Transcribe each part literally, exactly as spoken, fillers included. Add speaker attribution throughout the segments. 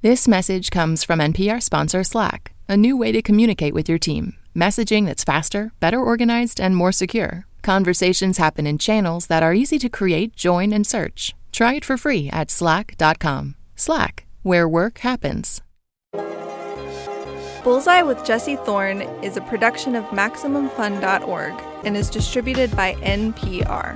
Speaker 1: This message comes from N P R sponsor Slack, a new way to communicate with your team. Messaging that's faster, better organized, and more secure. Conversations happen in channels that are easy to create, join, and search. Try it for free at slack dot com. Slack, where work happens.
Speaker 2: Bullseye with Jesse Thorne is a production of Maximum Fun dot org and is distributed by N P R.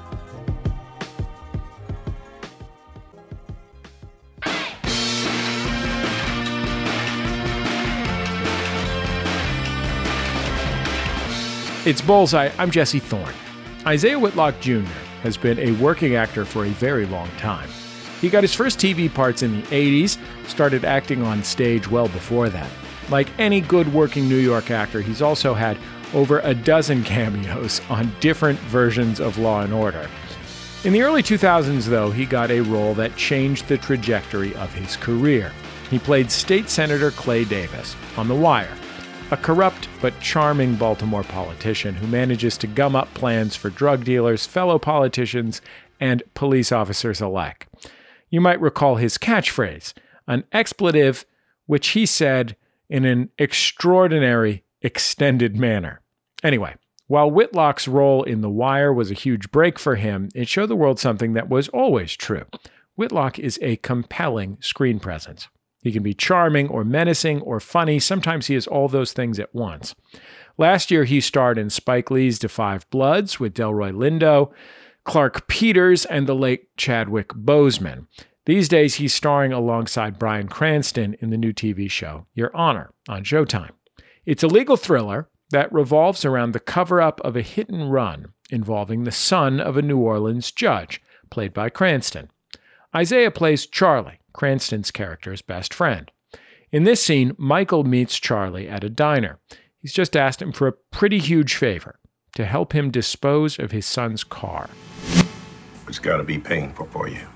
Speaker 3: It's Bullseye. I'm Jesse Thorne. Isaiah Whitlock Junior has been a working actor for a very long time. He got his first T V parts in the eighties, started acting on stage well before that. Like any good working New York actor, he's also had over a dozen cameos on different versions of Law and Order. In the early two thousands, though, he got a role that changed the trajectory of his career. He played State Senator Clay Davis on The Wire, a corrupt but charming Baltimore politician who manages to gum up plans for drug dealers, fellow politicians, and police officers alike. You might recall his catchphrase, an expletive which he said in an extraordinary, extended manner. Anyway, while Whitlock's role in The Wire was a huge break for him, it showed the world something that was always true. Whitlock is a compelling screen presence. He can be charming or menacing or funny. Sometimes he is all those things at once. Last year, he starred in Spike Lee's Da Five Bloods with Delroy Lindo, Clark Peters, and the late Chadwick Boseman. These days, he's starring alongside Bryan Cranston in the new T V show Your Honor on Showtime. It's a legal thriller that revolves around the cover-up of a hit and run involving the son of a New Orleans judge, played by Cranston. Isaiah plays Charlie, Cranston's character's best friend. In this scene, Michael meets Charlie at a diner. He's just asked him for a pretty huge favor, to help him dispose of his son's car.
Speaker 4: It's got to be painful for you.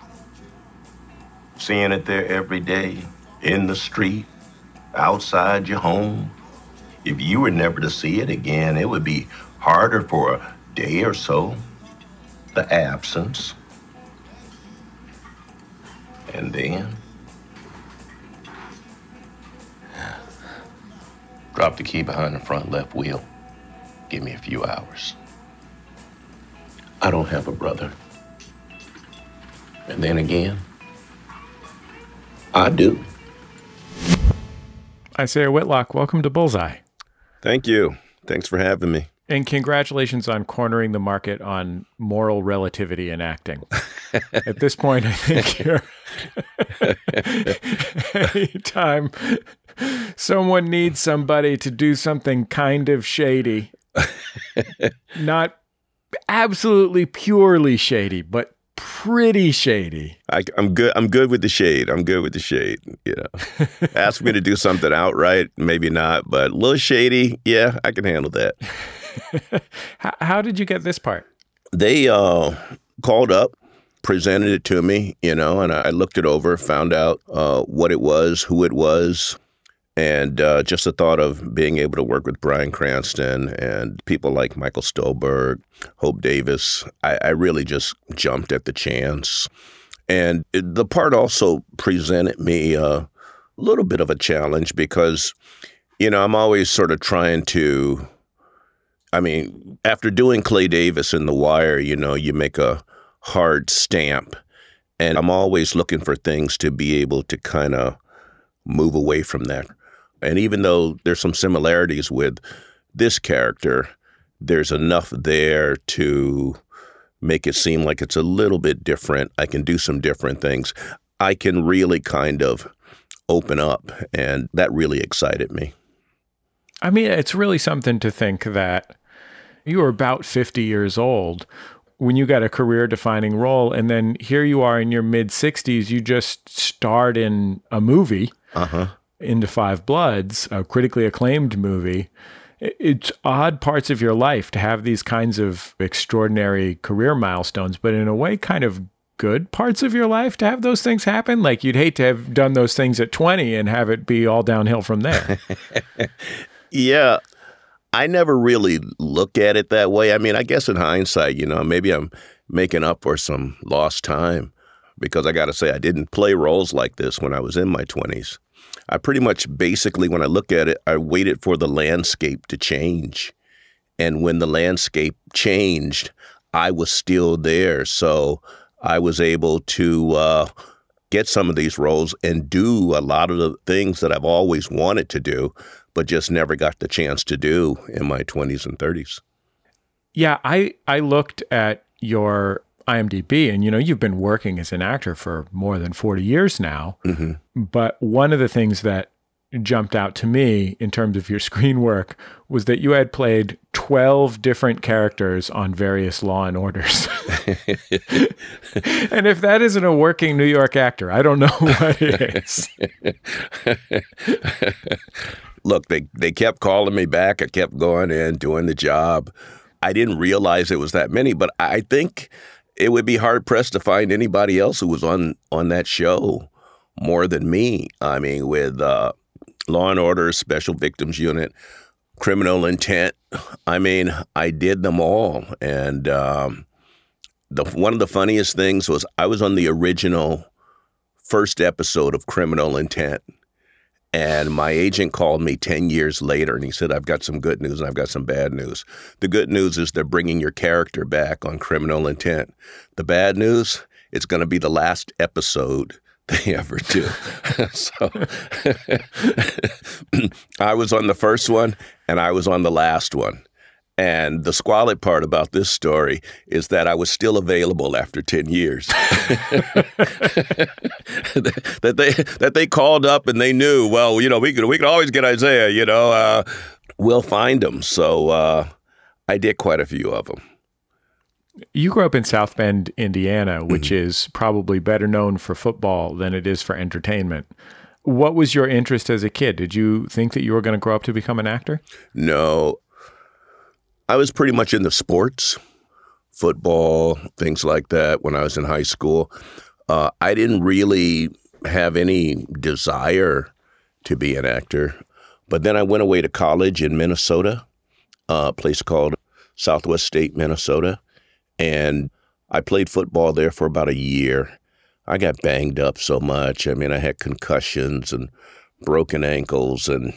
Speaker 4: Seeing it there every day, in the street, outside your home. If you were never to see it again, it would be harder for a day or so. The absence. And then?
Speaker 5: Drop the key behind the front left wheel. Give me a few hours.
Speaker 4: I don't have a brother. And then again, I do.
Speaker 3: Isaiah Whitlock, welcome to Bullseye.
Speaker 6: Thank you. Thanks for having me.
Speaker 3: And congratulations on cornering the market on moral relativity in acting. At this point, I think you're anytime someone needs somebody to do something kind of shady, not absolutely purely shady, but pretty shady.
Speaker 6: I, I'm good. I'm good with the shade. I'm good with the shade. You know, ask me to do something outright, maybe not, but a little shady. Yeah, I can handle that.
Speaker 3: how, how did you get this part?
Speaker 6: They uh, called up, presented it to me, you know, and I looked it over, found out uh, what it was, who it was, and uh, just the thought of being able to work with Bryan Cranston and people like Michael Stolberg, Hope Davis, I, I really just jumped at the chance. And it, the part also presented me a little bit of a challenge because, you know, I'm always sort of trying to, I mean, after doing Clay Davis in The Wire, you know, you make a hard stamp. And I'm always looking for things to be able to kind of move away from that. And even though there's some similarities with this character, there's enough there to make it seem like it's a little bit different. I can do some different things. I can really kind of open up, and that really excited me.
Speaker 3: I mean, it's really something to think that you were about fifty years old when you got a career-defining role, and then here you are in your mid-sixties, you just starred in a movie, uh-huh. in Da Five Bloods, a critically acclaimed movie. It's odd parts of your life to have these kinds of extraordinary career milestones, but in a way kind of good parts of your life to have those things happen. Like you'd hate to have done those things at twenty and have it be all downhill from there.
Speaker 6: Yeah. I never really look at it that way. I mean, I guess in hindsight, you know, maybe I'm making up for some lost time. because I got to say, I didn't play roles like this when I was in my twenties. I pretty much basically, when I look at it, I waited for the landscape to change. And when the landscape changed, I was still there. So I was able to uh, get some of these roles and do a lot of the things that I've always wanted to do, but just never got the chance to do in my twenties and thirties.
Speaker 3: Yeah, I, I looked at your I M D B, and you know, you've been working as an actor for more than forty years now. Mm-hmm. But one of the things that jumped out to me in terms of your screen work was that you had played twelve different characters on various Law and Orders. And if that isn't a working New York actor, I don't know what is.
Speaker 6: Look, they, they kept calling me back. I kept going in, doing the job. I didn't realize it was that many, but I think it would be hard-pressed to find anybody else who was on, on that show more than me. I mean, with uh, Law and Order, Special Victims Unit, Criminal Intent, I mean, I did them all. And um, the one of the funniest things was I was on the original first episode of Criminal Intent. And my agent called me ten years later, and he said, I've got some good news and I've got some bad news. The good news is they're bringing your character back on Criminal Intent. The bad news, it's going to be the last episode they ever do. So I was on the first one, and I was on the last one. And the squalid part about this story is that I was still available after ten years. that they that they called up and they knew, well, you know, we could we could always get Isaiah, you know, uh, we'll find him. So uh, I did quite a few of them.
Speaker 3: You grew up in South Bend, Indiana, which mm-hmm. is probably better known for football than it is for entertainment. What was your interest as a kid? Did you think that you were going to grow up to become an actor?
Speaker 6: No. I was pretty much into sports, football, things like that when I was in high school. Uh, I didn't really have any desire to be an actor. But then I went away to college in Minnesota, a place called Southwest State, Minnesota. And I played football there for about a year. I got banged up so much. I mean, I had concussions and broken ankles. And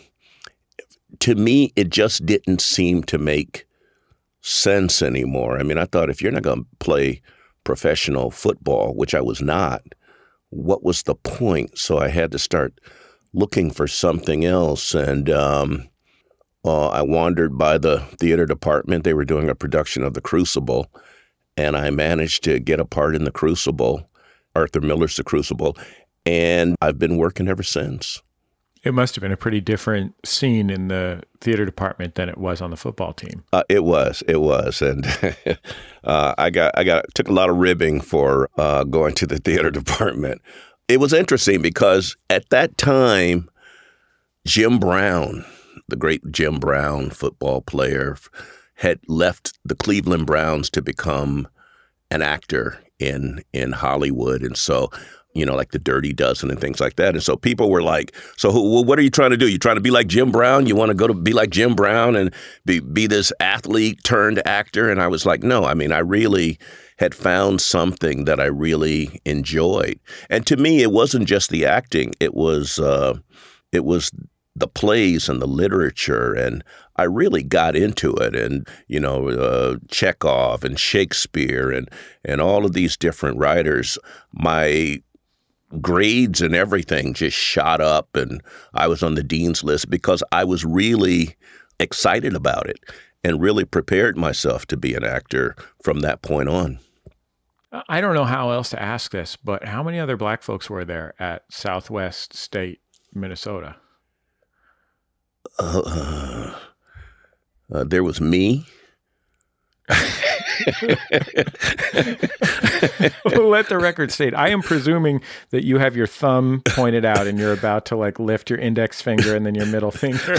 Speaker 6: to me, it just didn't seem to make sense anymore. I mean, I thought if you're not going to play professional football, which I was not, what was the point? So I had to start looking for something else. And um, uh, I wandered by the theater department. They were doing a production of The Crucible, and I managed to get a part in The Crucible, Arthur Miller's The Crucible, and I've been working ever since.
Speaker 3: It must have been a pretty different scene in the theater department than it was on the football team.
Speaker 6: Uh, it was, it was, and uh, I got, I got, took a lot of ribbing for uh, going to the theater department. It was interesting because at that time, Jim Brown, the great Jim Brown, football player, had left the Cleveland Browns to become an actor in in Hollywood, and so. You know, like the Dirty Dozen and things like that. And so people were like, so who, well, what are you trying to do? You trying to be like Jim Brown? You want to go to be like Jim Brown and be, be this athlete turned actor? And I was like, no, I mean, I really had found something that I really enjoyed. And to me, it wasn't just the acting. It was, uh, it was the plays and the literature. And I really got into it. And, you know, uh, Chekhov and Shakespeare and, and all of these different writers, my grades and everything just shot up, and I was on the dean's list because I was really excited about it and really prepared myself to be an actor from that point on.
Speaker 3: I don't know how else to ask this, but how many other black folks were there at Southwest State, Minnesota?
Speaker 6: Uh, uh, there was me.
Speaker 3: Let the record state, I am presuming that you have your thumb pointed out and you're about to like lift your index finger and then your middle finger.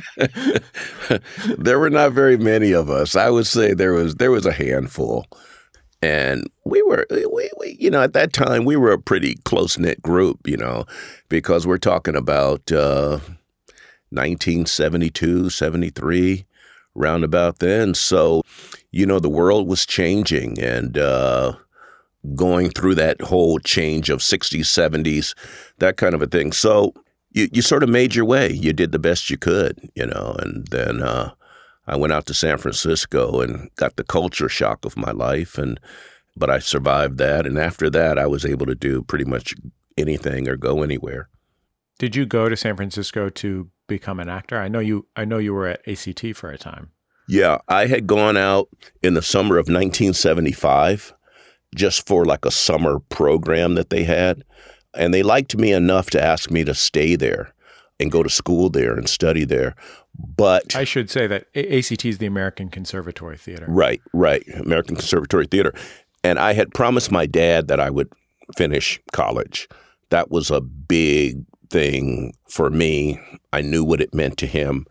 Speaker 6: There were not very many of us. I would say there was there was a handful. And we were, we, we, you know, at that time, we were a pretty close-knit group, you know, because we're talking about uh, nineteen seventy-two, seventy-three, round about then. So, you know, the world was changing, and uh, going through that whole change of sixties, seventies, that kind of a thing. So you, you sort of made your way. You did the best you could, you know, and then uh, I went out to San Francisco and got the culture shock of my life. And but I survived that. And after that, I was able to do pretty much anything or go anywhere.
Speaker 3: Did you go to San Francisco to become an actor? I know you I know you were at A C T for a time.
Speaker 6: Yeah, I had gone out in the summer of nineteen seventy-five just for like a summer program that they had. And they liked me enough to ask me to stay there and go to school there and study there. But
Speaker 3: I should say that A C T is the American Conservatory Theater.
Speaker 6: Right, right. American Conservatory Theater. And I had promised my dad that I would finish college. That was a big thing for me. I knew what it meant to him.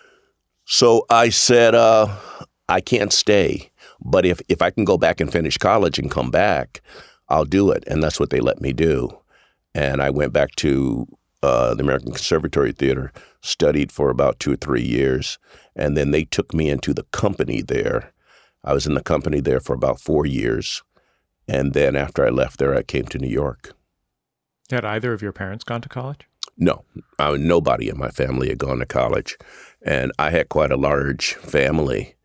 Speaker 6: So I said, uh, I can't stay. But if, if I can go back and finish college and come back, I'll do it. And that's what they let me do. And I went back to uh, the American Conservatory Theater, studied for about two or three years. And then they took me into the company there. I was in the company there for about four years. And then after I left there, I came to New York.
Speaker 3: Had either of your parents gone to college?
Speaker 6: No, I, nobody in my family had gone to college. And I had quite a large family.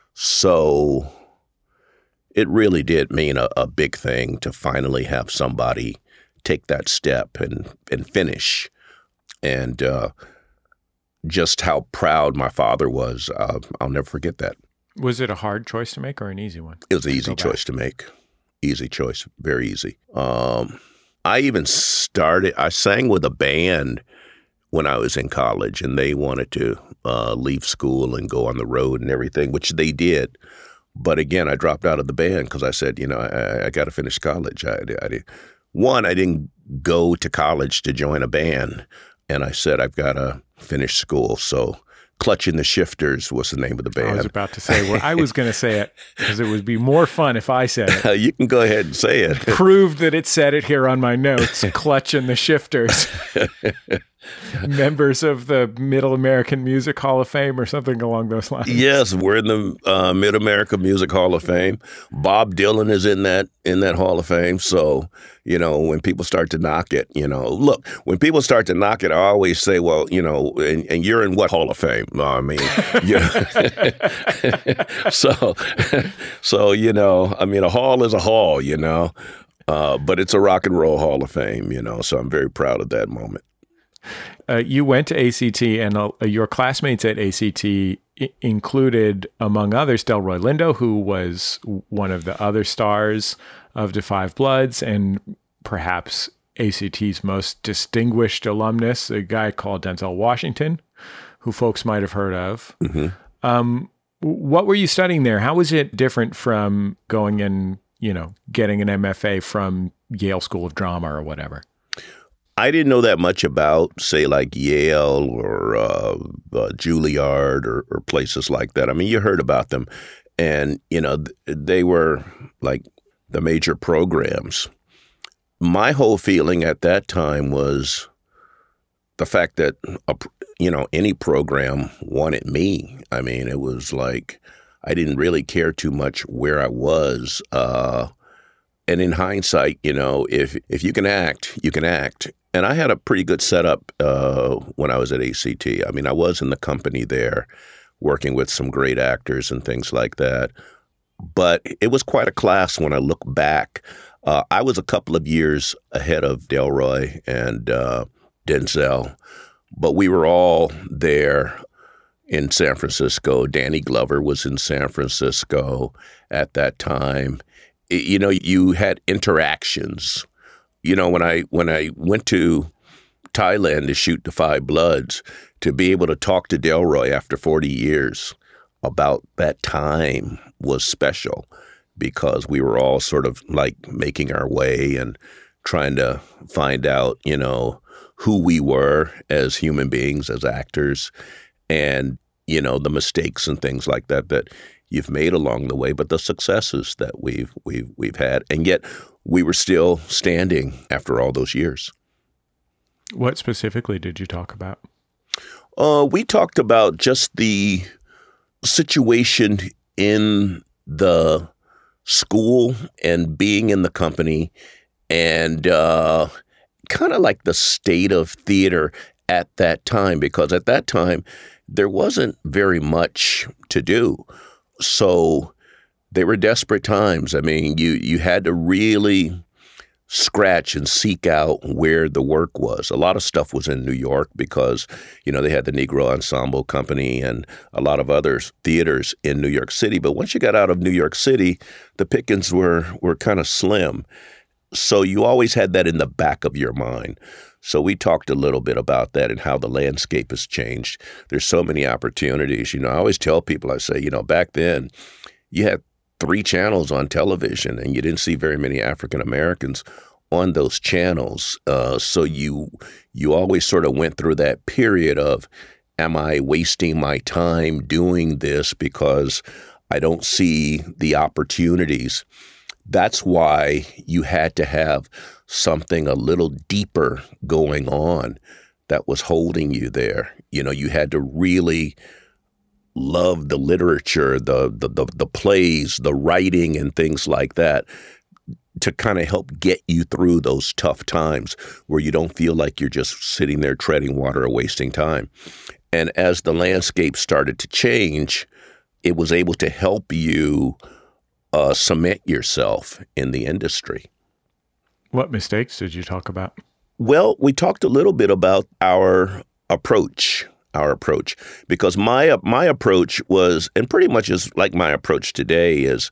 Speaker 6: So it really did mean a, a big thing to finally have somebody take that step and, and finish. And uh, just how proud my father was, uh, I'll never forget that.
Speaker 3: Was it a hard choice to make or an easy one?
Speaker 6: It was an easy choice to make. Easy choice, very easy. Um, I even started, I sang with a band when I was in college, and they wanted to uh, leave school and go on the road and everything, which they did. But again, I dropped out of the band because I said, you know, I, I got to finish college. I, I did. One, I didn't go to college to join a band, and I said I've got to finish school. So Clutching the Shifters was the name of the band.
Speaker 3: I was about to say, well, I was going to say it because it would be more fun if I said it.
Speaker 6: You can go ahead and say it.
Speaker 3: Proved that it said it here on my notes, Clutching the Shifters. Members of the Middle American Music Hall of Fame or something along those lines.
Speaker 6: Yes, we're in the uh, Mid-America Music Hall of Fame. Bob Dylan is in that in that Hall of Fame. So, you know, when people start to knock it, you know, look, when people start to knock it, I always say, well, you know, and, and you're in what Hall of Fame? I mean, you know, so, so, you know, I mean, a hall is a hall, you know, uh, but it's a rock and roll Hall of Fame, you know, so I'm very proud of that moment.
Speaker 3: Uh, you went to A C T, and uh, your classmates at A C T I- included, among others, Delroy Lindo, who was one of the other stars of Da five Bloods, and perhaps A C T's most distinguished alumnus, a guy called Denzel Washington, who folks might have heard of.
Speaker 6: Mm-hmm.
Speaker 3: Um, what were you studying there? How was it different from going and, you know, getting an M F A from Yale School of Drama or whatever?
Speaker 6: I didn't know that much about, say, like Yale or uh, uh, Juilliard or, or places like that. I mean, you heard about them, and, you know, th- they were like the major programs. My whole feeling at that time was the fact that, a, you know, any program wanted me. I mean, it was like I didn't really care too much where I was. Uh, and in hindsight, you know, if if you can act, you can act. And I had a pretty good setup uh, when I was at A C T. I mean, I was in the company there working with some great actors and things like that. But it was quite a class when I look back. Uh, I was a couple of years ahead of Delroy and uh, Denzel, but we were all there in San Francisco. Danny Glover was in San Francisco at that time. It, you know, you had interactions. You know, when I when I went to Thailand to shoot Da five Bloods, to be able to talk to Delroy after forty years about that time was special because we were all sort of like making our way and trying to find out, you know, who we were as human beings, as actors, and, you know, the mistakes and things like that that you've made along the way, but the successes that we've we've we've had. And yet we were still standing after all those years.
Speaker 3: What specifically did you talk about?
Speaker 6: Uh, we talked about just the situation in the school and being in the company and uh, kind of like the state of theater at that time, because at that time there wasn't very much to do. So they were desperate times. I mean, you you had to really scratch and seek out where the work was. A lot of stuff was in New York because, you know, they had the Negro Ensemble Company and a lot of other theaters in New York City. But once you got out of New York City, the pickings were were kind of slim. So you always had that in the back of your mind. So we talked a little bit about that and how the landscape has changed. There's so many opportunities. You know, I always tell people, I say, you know, back then you had three channels on television and you didn't see very many African Americans on those channels. Uh, so you you always sort of went through that period of, am I wasting my time doing this because I don't see the opportunities? That's why you had to have something a little deeper going on that was holding you there. You know, you had to really love the literature, the the the, the plays, the writing and things like that to kind of help get you through those tough times where you don't feel like you're just sitting there treading water or wasting time. And as the landscape started to change, it was able to help you Uh, cement yourself in the industry.
Speaker 3: What mistakes did you talk about?
Speaker 6: Well, we talked a little bit about our approach, our approach, because my my approach was, and pretty much is like my approach today, is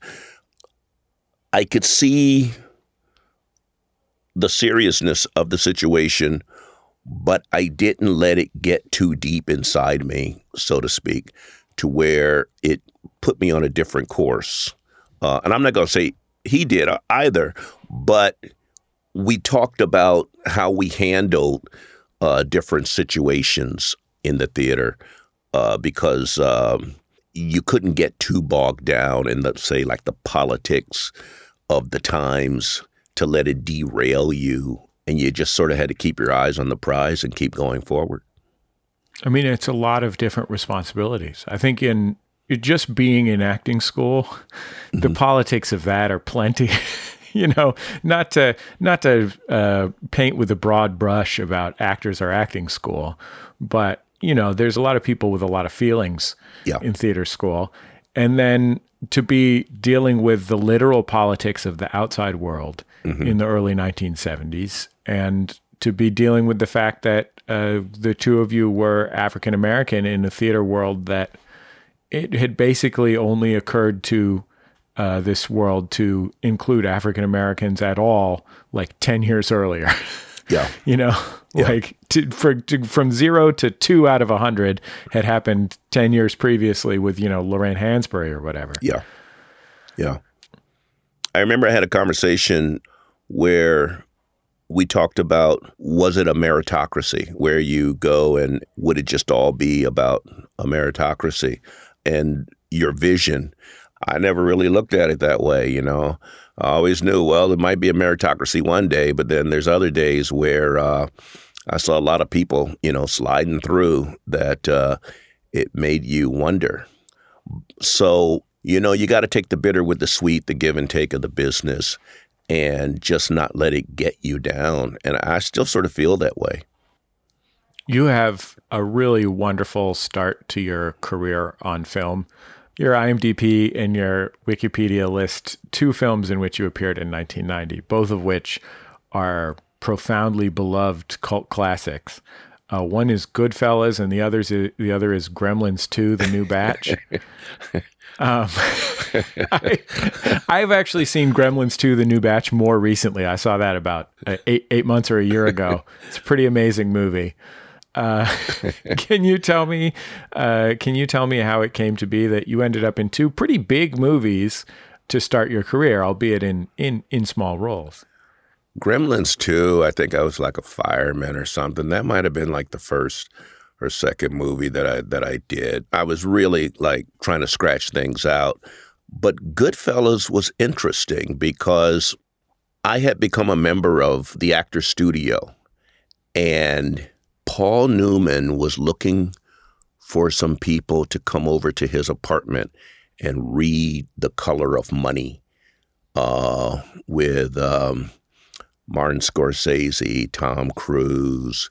Speaker 6: I could see the seriousness of the situation, but I didn't let it get too deep inside me, so to speak, to where it put me on a different course. Uh, and I'm not going to say he did either, but we talked about how we handled uh, different situations in the theater uh, because um, you couldn't get too bogged down in, let's say, like the politics of the times to let it derail you. And you just sort of had to keep your eyes on the prize and keep going forward.
Speaker 3: I mean, it's a lot of different responsibilities. I think in just being in acting school, mm-hmm. the politics of that are plenty. You know, not to not to uh, paint with a broad brush about actors or acting school, but you know, there's a lot of people with a lot of feelings yeah. in theater school, and then to be dealing with the literal politics of the outside world mm-hmm. in the early nineteen seventies, and to be dealing with the fact that uh, the two of you were African American in a theater world that it had basically only occurred to uh, this world to include African Americans at all, like ten years earlier.
Speaker 6: Yeah.
Speaker 3: You know, yeah. like to, for, to, from zero to two out of a hundred had happened ten years previously with, you know, Lorraine Hansberry or whatever.
Speaker 6: Yeah. Yeah. I remember I had a conversation where we talked about, was it a meritocracy where you go and would it just all be about a meritocracy? And your vision, I never really looked at it that way, you know. I always knew, well, it might be a meritocracy one day, but then there's other days where uh, I saw a lot of people, you know, sliding through that uh, it made you wonder. So, you know, you got to take the bitter with the sweet, the give and take of the business, and just not let it get you down. And I still sort of feel that way.
Speaker 3: You have a really wonderful start to your career on film. Your IMDb and your Wikipedia list two films in which you appeared in nineteen ninety, both of which are profoundly beloved cult classics. Uh, one is Goodfellas, and the other's is, the other is Gremlins two: The New Batch. um, I, I've actually seen Gremlins two: The New Batch more recently. I saw that about uh, eight eight months or a year ago. It's a pretty amazing movie. Uh, can you tell me? Uh, can you tell me how it came to be that you ended up in two pretty big movies to start your career, albeit in in in small roles?
Speaker 6: Gremlins two, I think I was like a fireman or something. That might have been like the first or second movie that I that I did. I was really like trying to scratch things out. But Goodfellas was interesting because I had become a member of the Actors Studio, and Paul Newman was looking for some people to come over to his apartment and read The Color of Money uh, with um, Martin Scorsese, Tom Cruise,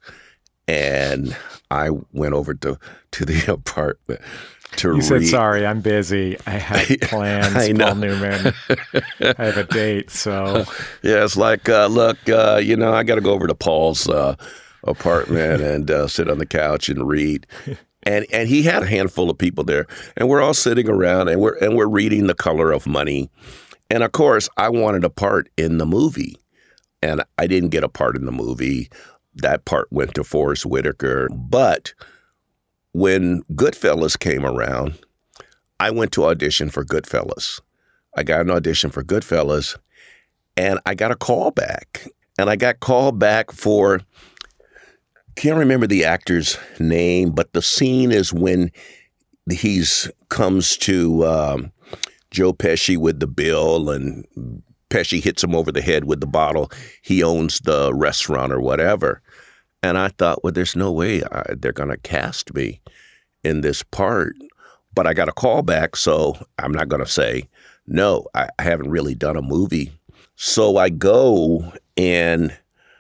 Speaker 6: and I went over to, to the apartment to
Speaker 3: you
Speaker 6: read.
Speaker 3: said, sorry, I'm busy. I have plans,
Speaker 6: I know.
Speaker 3: Paul Newman. I have a date, so.
Speaker 6: Yeah, it's like, uh, look, uh, you know, I got to go over to Paul's uh, apartment and uh, sit on the couch and read. And and he had a handful of people there, and we're all sitting around, and we're and we're reading The Color of Money. And, of course, I wanted a part in the movie, and I didn't get a part in the movie. That part went to Forrest Whitaker. But when Goodfellas came around, I went to audition for Goodfellas. I got an audition for Goodfellas, and I got a call back. And I got called back for, can't remember the actor's name, but the scene is when he's comes to um, Joe Pesci with the bill, and Pesci hits him over the head with the bottle. He owns the restaurant or whatever. And I thought, well, there's no way I, they're going to cast me in this part. But I got a call back, so I'm not going to say, no, I, I haven't really done a movie. So I go and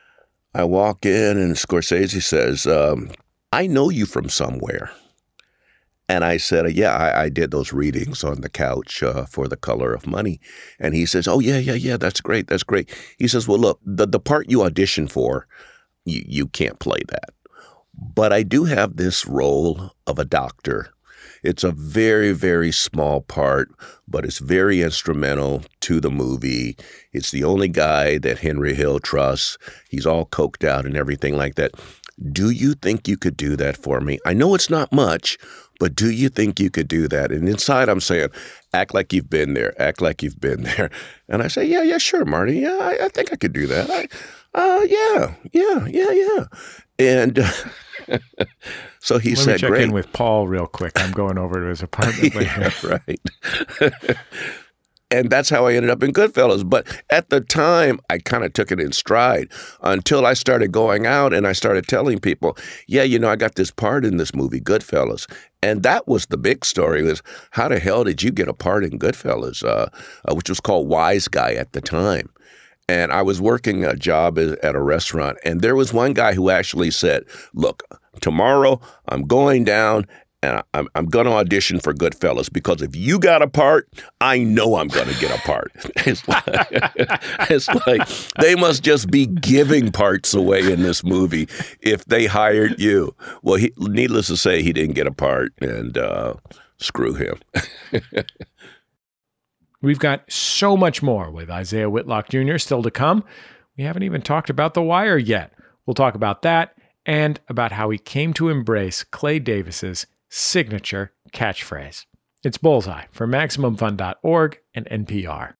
Speaker 6: I walk in, and Scorsese says, um, I know you from somewhere. And I said, yeah, I, I did those readings on the couch uh, for The Color of Money. And he says, oh, yeah, yeah, yeah, that's great, that's great. He says, well, look, the, the part you auditioned for, you, you can't play that. But I do have this role of a doctor. It's a very, very small part, but it's very instrumental to the movie. It's the only guy that Henry Hill trusts. He's all coked out and everything like that. Do you think you could do that for me? I know it's not much, but do you think you could do that? And inside I'm saying, act like you've been there. Act like you've been there. And I say, yeah, yeah, sure, Marty. Yeah, I, I think I could do that. I, uh, yeah, yeah, yeah, yeah. And uh, so he
Speaker 3: Let
Speaker 6: said,
Speaker 3: me check
Speaker 6: great.
Speaker 3: in with Paul real quick. I'm going over to his apartment later.
Speaker 6: Yeah, right. And that's how I ended up in Goodfellas. But at the time, I kind of took it in stride until I started going out and I started telling people, yeah, you know, I got this part in this movie, Goodfellas. And that was the big story, was how the hell did you get a part in Goodfellas, uh, uh, which was called Wise Guy at the time. And I was working a job at a restaurant, and there was one guy who actually said, look, tomorrow I'm going down and I'm, I'm going to audition for Goodfellas, because if you got a part, I know I'm going to get a part. It's like, it's like they must just be giving parts away in this movie if they hired you. Well, he, needless to say, he didn't get a part, and uh, screw him.
Speaker 3: We've got so much more with Isaiah Whitlock Junior still to come. We haven't even talked about The Wire yet. We'll talk about that and about how he came to embrace Clay Davis's signature catchphrase. It's Bullseye from Maximum Fun dot org and N P R.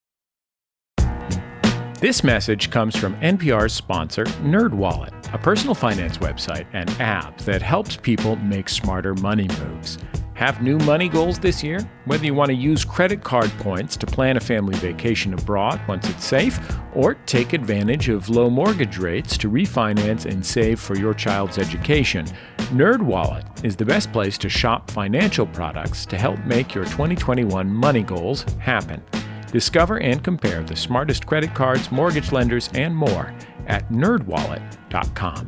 Speaker 3: This message comes from N P R's sponsor, NerdWallet, a personal finance website and app that helps people make smarter money moves. Have new money goals this year? Whether you want to use credit card points to plan a family vacation abroad once it's safe, or take advantage of low mortgage rates to refinance and save for your child's education, NerdWallet is the best place to shop financial products to help make your twenty twenty-one money goals happen. Discover and compare the smartest credit cards, mortgage lenders, and more at nerd wallet dot com.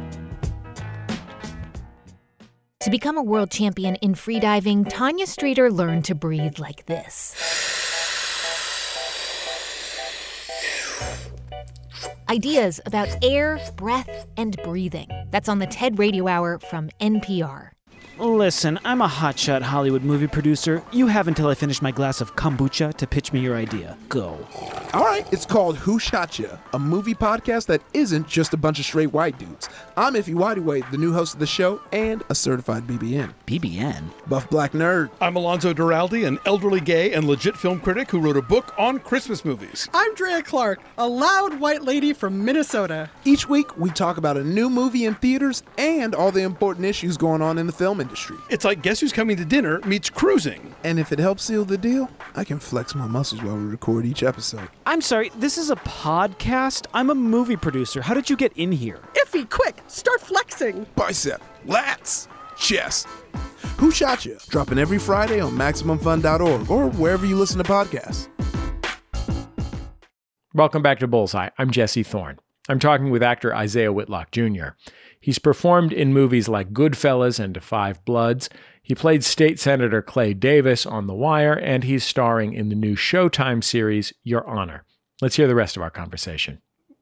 Speaker 7: To become a world champion in freediving, Tanya Streeter learned to breathe like this. Ideas about air, breath, and breathing. That's on the TED Radio Hour from N P R.
Speaker 8: Listen, I'm a hotshot Hollywood movie producer. You have until I finish my glass of kombucha to pitch me your idea. Go.
Speaker 9: All right, it's called Who Shot Ya?, a movie podcast that isn't just a bunch of straight white dudes. I'm Ify Whityway, the new host of the show and a certified B B N.
Speaker 8: B B N?
Speaker 9: Buff Black Nerd.
Speaker 10: I'm Alonzo Duralde, an elderly gay and legit film critic who wrote a book on Christmas movies.
Speaker 11: I'm Drea Clark, a loud white lady from Minnesota.
Speaker 9: Each week, we talk about a new movie in theaters and all the important issues going on in the film industry.
Speaker 10: It's like Guess Who's Coming to Dinner meets cruising.
Speaker 9: And if it helps seal the deal, I can flex my muscles while we record each episode.
Speaker 8: I'm sorry, this is a podcast? I'm a movie producer. How did you get in here?
Speaker 11: Ify, quick, start flexing.
Speaker 9: Bicep, lats, chest. Who Shot Ya? Dropping every Friday on Maximum Fun dot org or wherever you listen to podcasts.
Speaker 3: Welcome back to Bullseye. I'm Jesse Thorne. I'm talking with actor Isaiah Whitlock Junior He's performed in movies like Goodfellas and Da Five Bloods. He played State Senator Clay Davis on The Wire, and he's starring in the new Showtime series, Your Honor. Let's hear the rest of our conversation.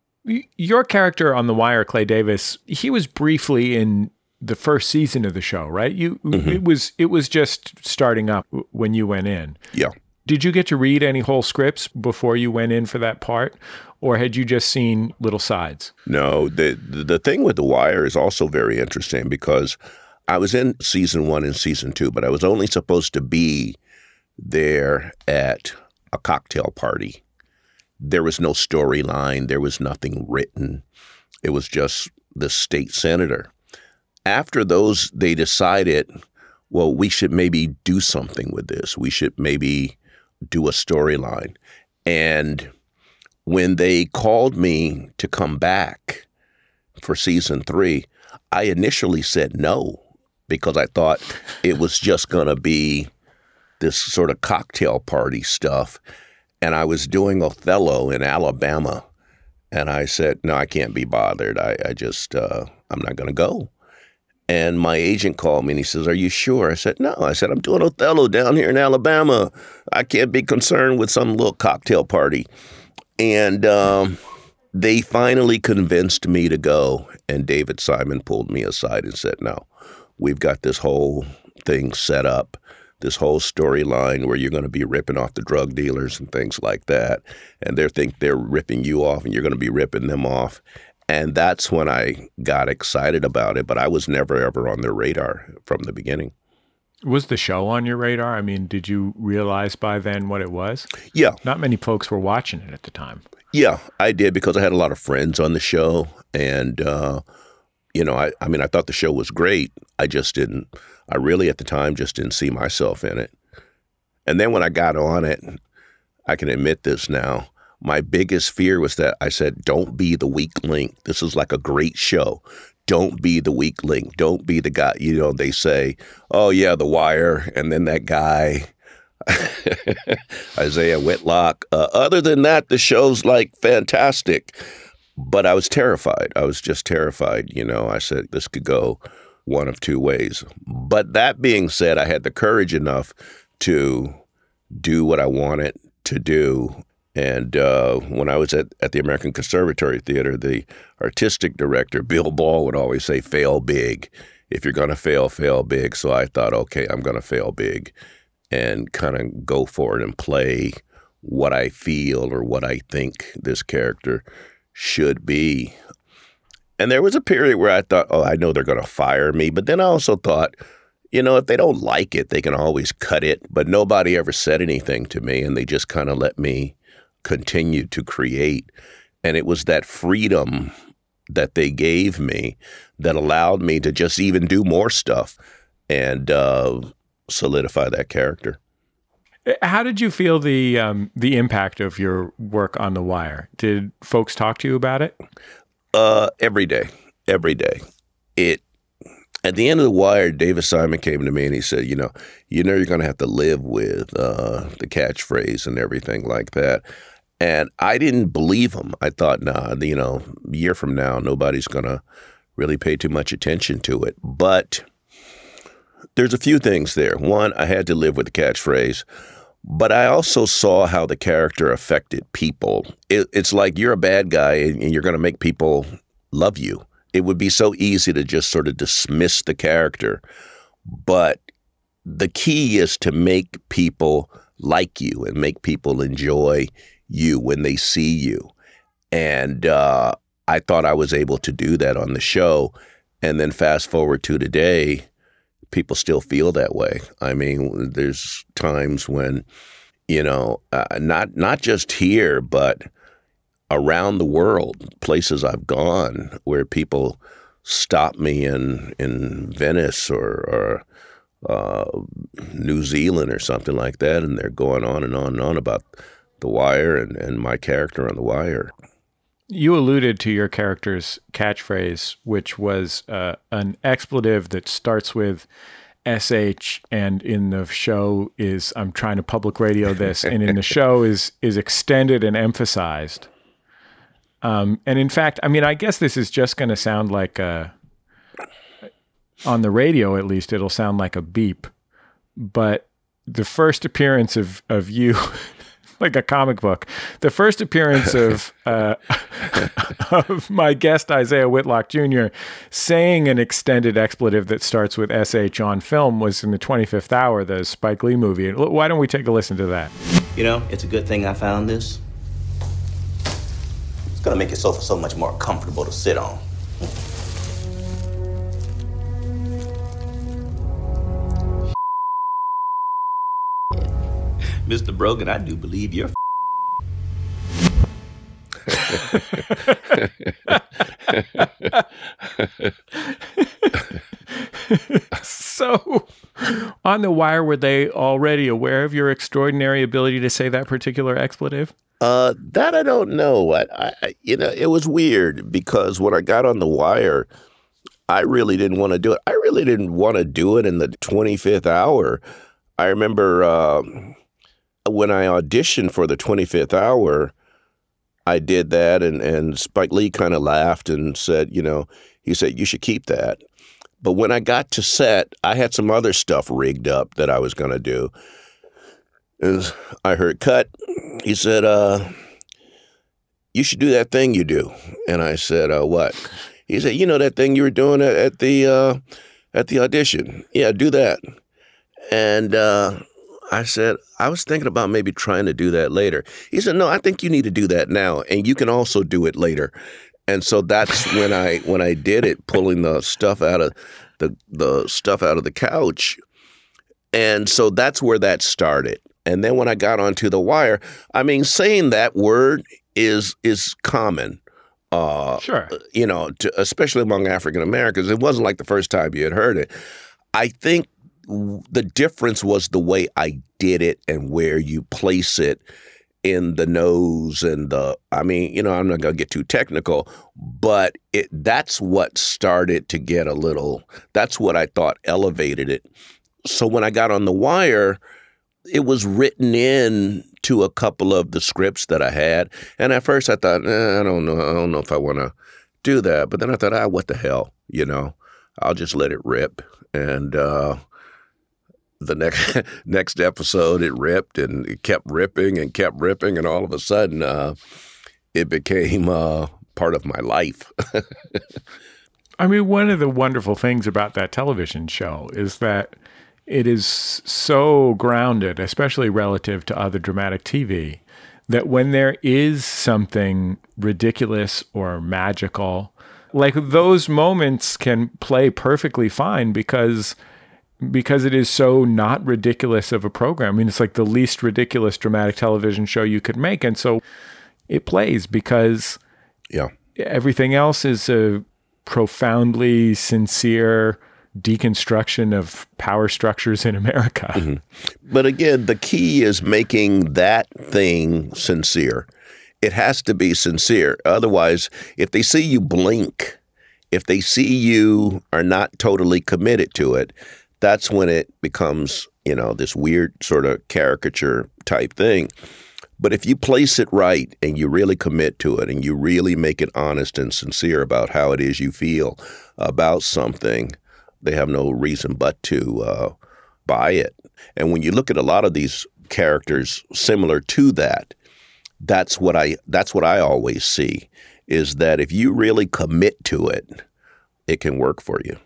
Speaker 3: Your character on The Wire, Clay Davis, he was briefly in the first season of the show, right? You, mm-hmm. it was it was just starting up when you went in.
Speaker 6: Yeah.
Speaker 3: Did you get to read any whole scripts before you went in for that part, or had you just seen little sides?
Speaker 6: No, the the thing with The Wire is also very interesting because I was in season one and season two, but I was only supposed to be there at a cocktail party. There was no storyline. There was nothing written. It was just the state senator. After those, they decided, well, we should maybe do something with this. We should maybe do a storyline. And when they called me to come back for season three, I initially said no because I thought it was just going to be this sort of cocktail party stuff. And I was doing Othello in Alabama. And I said, no, I can't be bothered. I, I just, uh, I'm not going to go. And my agent called me and he says, are you sure? I said, no. I said, I'm doing Othello down here in Alabama. I can't be concerned with some little cocktail party. And um, they finally convinced me to go. And David Simon pulled me aside and said, no, we've got this whole thing set up, this whole storyline where you're going to be ripping off the drug dealers and things like that. And they think they're ripping you off and you're going to be ripping them off. And that's when I got excited about it, but I was never, ever on their radar from the beginning.
Speaker 3: Was the show on your radar? I mean, did you realize by then what it was?
Speaker 6: Yeah.
Speaker 3: Not many folks were watching it at the time.
Speaker 6: Yeah, I did because I had a lot of friends on the show. And, uh, you know, I, I mean, I thought the show was great. I just didn't, I really at the time just didn't see myself in it. And then when I got on it, I can admit this now, my biggest fear was that I said, don't be the weak link. This is like a great show. Don't be the weak link. Don't be the guy, you know, they say, oh, yeah, The Wire. And then that guy, Isaiah Whitlock. Uh, other than that, the show's like fantastic. But I was terrified. I was just terrified. You know, I said this could go one of two ways. But that being said, I had the courage enough to do what I wanted to do. And uh, when I was at, at the American Conservatory Theater, the artistic director, Bill Ball, would always say, fail big. If you're going to fail, fail big. So I thought, okay, I'm going to fail big and kind of go for it and play what I feel or what I think this character should be. And there was a period where I thought, oh, I know they're going to fire me. But then I also thought, you know, if they don't like it, they can always cut it. But nobody ever said anything to me, and they just kind of let me continue to create. And it was that freedom that they gave me that allowed me to just even do more stuff and uh, solidify that character.
Speaker 3: How did you feel the um, the impact of your work on The Wire? Did folks talk to you about it?
Speaker 6: Uh, every day, every day. It At the end of The Wire, David Simon came to me and he said, you know, you know you're going to have to live with uh, the catchphrase and everything like that. And I didn't believe him. I thought, nah, you know, a year from now, nobody's going to really pay too much attention to it. But there's a few things there. One, I had to live with the catchphrase, but I also saw how the character affected people. It, it's like you're a bad guy and you're going to make people love you. It would be so easy to just sort of dismiss the character. But the key is to make people like you and make people enjoy you when they see you. And uh, I thought I was able to do that on the show. And then fast forward to today, people still feel that way. I mean, there's times when, you know, uh, not not just here, but around the world, places I've gone where people stop me in in Venice or, or uh, New Zealand or something like that, and they're going on and on and on about The Wire and, and my character on The Wire.
Speaker 3: You alluded to your character's catchphrase, which was uh, an expletive that starts with S H, and in the show is, I'm trying to public radio this, and in the show is is extended and emphasized Um, and in fact, I mean, I guess this is just going to sound like a, on the radio at least, it'll sound like a beep. But the first appearance of, of you, like a comic book, the first appearance of uh, of my guest, Isaiah Whitlock Junior, saying an extended expletive that starts with S H on film was in the twenty-fifth Hour, the Spike Lee movie. Why don't we take a listen to that?
Speaker 12: You know, it's a good thing I found this. It's gonna make your sofa so much more comfortable to sit on. Mister Brogan, I do believe you're
Speaker 3: So, on The Wire, were they already aware of your extraordinary ability to say that particular expletive?
Speaker 6: Uh, that I don't know. I, I, you know, it was weird because when I got on The Wire, I really didn't want to do it. I really didn't want to do it in the twenty-fifth Hour. I remember uh, when I auditioned for the twenty-fifth Hour, I did that, and, and Spike Lee kind of laughed and said, you know, he said, you should keep that. But when I got to set, I had some other stuff rigged up that I was going to do. As I heard cut, he said, uh, you should do that thing you do. And I said, uh, what? He said, you know that thing you were doing at, at the uh, at the audition? Yeah, do that. And uh, I said, I was thinking about maybe trying to do that later. He said, no, I think you need to do that now, and you can also do it later. And so that's when I when I did it, pulling the stuff out of the the stuff out of the couch. And so that's where that started. And then when I got onto The Wire, I mean, saying that word is is common. Uh,
Speaker 3: sure.
Speaker 6: You know, to, especially among African Americans. It wasn't like the first time you had heard it. I think the difference was the way I did it and where you place it in the nose and the, I mean, you know, I'm not going to get too technical, but it that's what started to get a little, that's what I thought elevated it. So when I got on The Wire, it was written in to a couple of the scripts that I had. And at first I thought, eh, I don't know, I don't know if I want to do that. But then I thought, ah, what the hell, you know, I'll just let it rip. And, uh, The next next episode, it ripped and it kept ripping and kept ripping, and all of a sudden, uh, it became uh, part of my life.
Speaker 3: I mean, one of the wonderful things about that television show is that it is so grounded, especially relative to other dramatic T V, that when there is something ridiculous or magical, like those moments can play perfectly fine because... because it is so not ridiculous of a program. I mean, it's like the least ridiculous dramatic television show you could make. And so it plays because
Speaker 6: yeah,
Speaker 3: everything else is a profoundly sincere deconstruction of power structures in America.
Speaker 6: Mm-hmm. But again, the key is making that thing sincere. It has to be sincere. Otherwise, if they see you blink, if they see you are not totally committed to it, that's when it becomes, you know, this weird sort of caricature type thing. But if you place it right and you really commit to it and you really make it honest and sincere about how it is you feel about something, they have no reason but to uh, buy it. And when you look at a lot of these characters similar to that, that's what I that's what I always see, is that if you really commit to it, it can work for you.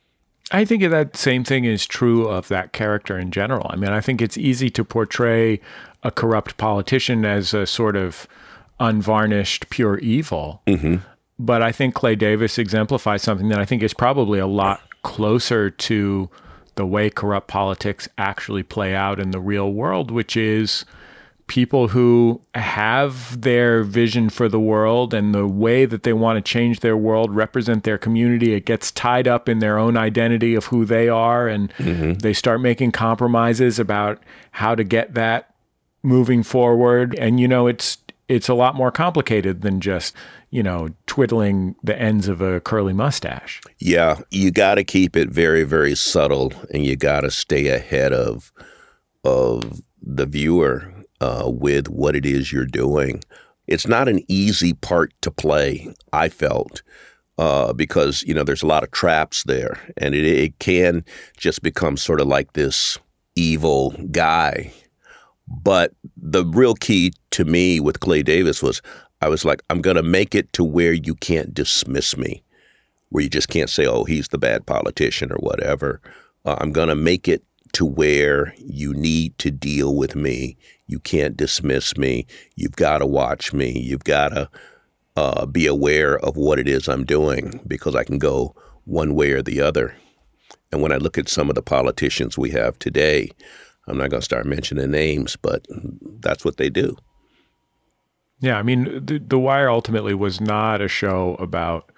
Speaker 3: I think that same thing is true of that character in general. I mean, I think it's easy to portray a corrupt politician as a sort of unvarnished, pure evil.
Speaker 6: Mm-hmm.
Speaker 3: But I think Clay Davis exemplifies something that I think is probably a lot closer to the way corrupt politics actually play out in the real world, which is people who have their vision for the world and the way that they want to change their world, represent their community. It gets tied up in their own identity of who they are, and
Speaker 6: mm-hmm.
Speaker 3: they start making compromises about how to get that moving forward. And, you know, it's it's a lot more complicated than just, you know, twiddling the ends of a curly mustache.
Speaker 6: Yeah, you got to keep it very, very subtle, and you got to stay ahead of of the viewer Uh, with what it is you're doing. it's not an easy part to play, I felt, uh, because, you know, there's a lot of traps there. And it, it can just become sort of like this evil guy. But the real key to me with Clay Davis was I was like, I'm going to make it to where you can't dismiss me, where you just can't say, oh, he's the bad politician or whatever. Uh, I'm going to make it to where you need to deal with me. You can't dismiss me. You've got to watch me. You've got to uh, be aware of what it is I'm doing, because I can go one way or the other. And when I look at some of the politicians we have today, I'm not going to start mentioning names, but that's what they do.
Speaker 3: Yeah, I mean, the, the Wire ultimately was not a show about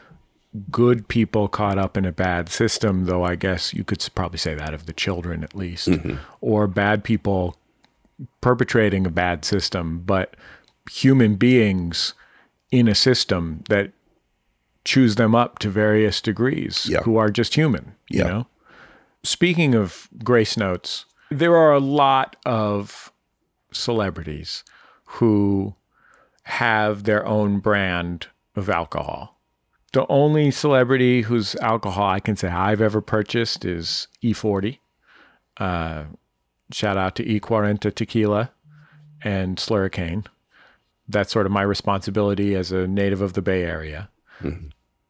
Speaker 3: good people caught up in a bad system, though I guess you could probably say that of the children at least, mm-hmm. or bad people perpetrating a bad system, but human beings in a system that chews them up to various degrees, yeah. who are just human, you yeah. know? Speaking of Grace Notes, there are a lot of celebrities who have their own brand of alcohol. The only celebrity whose alcohol I can say I've ever purchased is E forty. Uh, shout out to E forty Tequila and Slurricane. That's sort of my responsibility as a native of the Bay Area. Mm-hmm.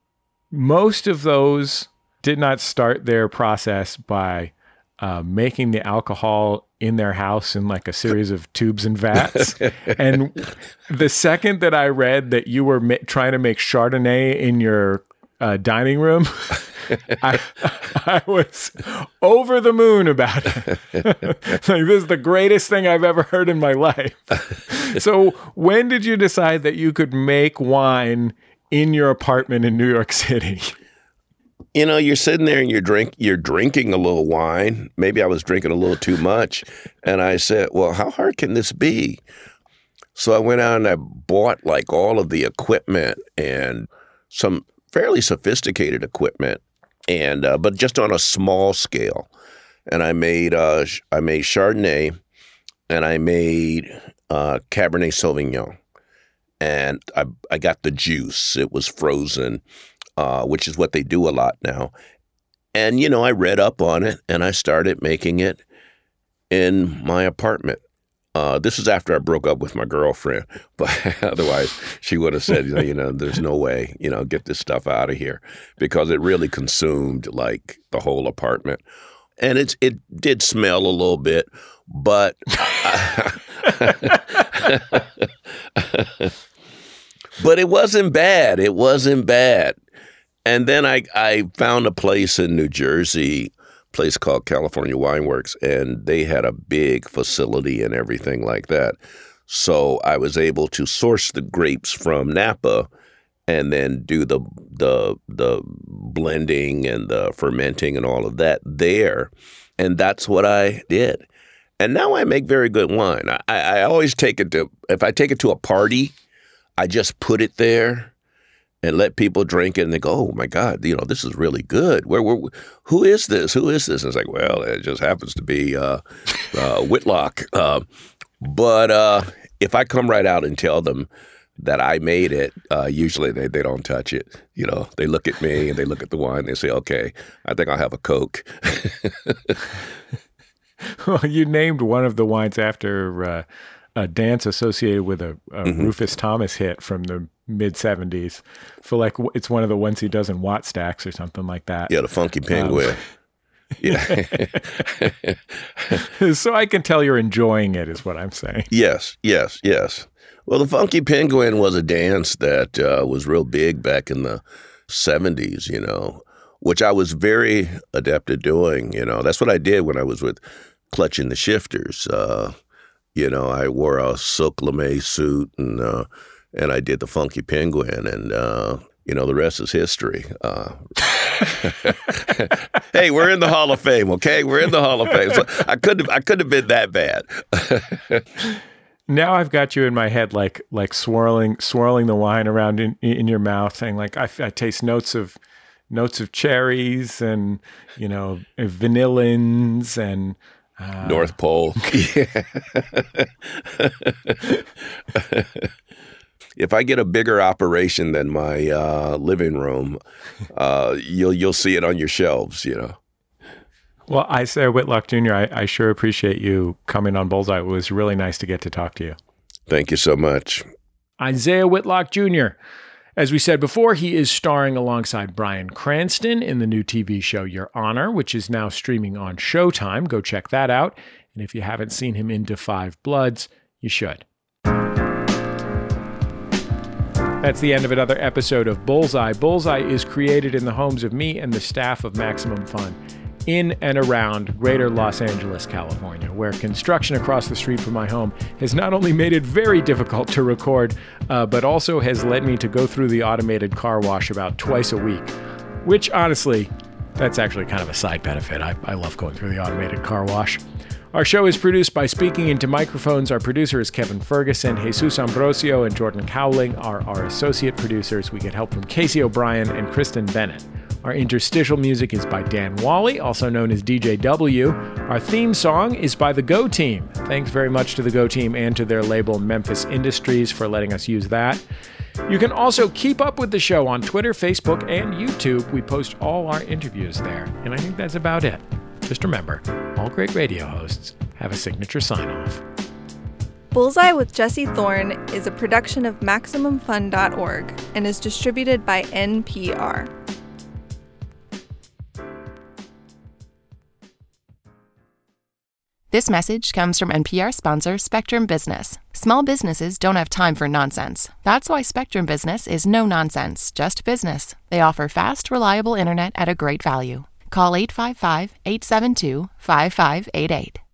Speaker 3: Most of those did not start their process by uh, making the alcohol in their house in like a series of tubes and vats. And the second that I read that you were ma- trying to make Chardonnay in your uh, dining room, I, I was over the moon about it. Like, this is the greatest thing I've ever heard in my life. So when did you decide that you could make wine in your apartment in New York City?
Speaker 6: You know, you're sitting there and you're drink, you're drinking a little wine. Maybe I was drinking a little too much. And I said, well, how hard can this be? So I went out and I bought like all of the equipment and some fairly sophisticated equipment, and uh, but just on a small scale. And I made uh, I made Chardonnay, and I made uh, Cabernet Sauvignon, and I I got the juice. It was frozen. Uh, which is what they do a lot now. And, you know, I read up on it and I started making it in my apartment. Uh, this is after I broke up with my girlfriend, but otherwise she would have said, you know, there's no way, you know, get this stuff out of here, because it really consumed like the whole apartment. And it's, it did smell a little bit, but but it wasn't bad. It wasn't bad. And then I, I found a place in New Jersey, a place called California Wine Works, and they had a big facility and everything like that. So I was able to source the grapes from Napa and then do the the the blending and the fermenting and all of that there. And that's what I did. And now I make very good wine. I, I always take it to, if I take it to a party, I just put it there and let people drink it, and they go, "Oh my God, you know, this is really good. Where, where, who is this? Who is this?" And it's like, well, it just happens to be uh, uh, Whitlock. Uh, but uh, if I come right out and tell them that I made it, uh, usually they, they don't touch it. You know, they look at me and they look at the wine. And they say, "Okay, I think I'll have a Coke."
Speaker 3: Well, you named one of the wines after uh, a dance associated with a, a mm-hmm. Rufus Thomas hit from the mid seventies. Feel like it's one of the ones he does in Watt Stacks or something like that.
Speaker 6: Yeah, the Funky Penguin. Um, yeah.
Speaker 3: So I can tell you're enjoying it is what I'm saying.
Speaker 6: Yes, yes, yes. Well, the Funky Penguin was a dance that uh, was real big back in the seventies, you know, which I was very adept at doing. You know, that's what I did when I was with Clutch and the Shifters. Uh, you know, I wore a silk lame suit and uh, and I did the Funky Penguin, and uh, you know, the rest is history. Uh, hey, we're in the Hall of Fame, okay? We're in the Hall of Fame. So I couldn't I couldn't have been that bad.
Speaker 3: Now I've got you in my head, like like swirling swirling the wine around in, in your mouth, saying like I, I taste notes of notes of cherries and, you know, vanillins and uh,
Speaker 6: North Pole. if I get a bigger operation than my uh, living room, uh, you'll you'll see it on your shelves, you know.
Speaker 3: Well, Isaiah Whitlock Junior, I, I sure appreciate you coming on Bullseye. It was really nice to get to talk to you.
Speaker 6: Thank you so much.
Speaker 3: Isaiah Whitlock Junior As we said before, he is starring alongside Bryan Cranston in the new T V show Your Honor, which is now streaming on Showtime. Go check that out. And if you haven't seen him in Da Five Bloods, you should. That's the end of another episode of Bullseye. Bullseye is created in the homes of me and the staff of Maximum Fun in and around greater Los Angeles, California, where construction across the street from my home has not only made it very difficult to record, uh, but also has led me to go through the automated car wash about twice a week, which honestly, that's actually kind of a side benefit. I, I love going through the automated car wash. Our show is produced by Speaking Into Microphones. Our producer is Kevin Ferguson. Jesus Ambrosio and Jordan Cowling are our associate producers. We get help from Casey O'Brien and Kristen Bennett. Our interstitial music is by Dan Wally, also known as D J W. Our theme song is by the Go Team. Thanks very much to the Go Team and to their label Memphis Industries for letting us use that. You can also keep up with the show on Twitter, Facebook, and YouTube. We post all our interviews there. And I think that's about it. Just remember, all great radio hosts have a signature sign-off.
Speaker 2: Bullseye with Jesse Thorne is a production of Maximum Fun dot org and is distributed by N P R.
Speaker 1: This message comes from N P R sponsor Spectrum Business. Small businesses don't have time for nonsense. That's why Spectrum Business is no nonsense, just business. They offer fast, reliable internet at a great value. Call eight five five, eight seven two, five five eight eight.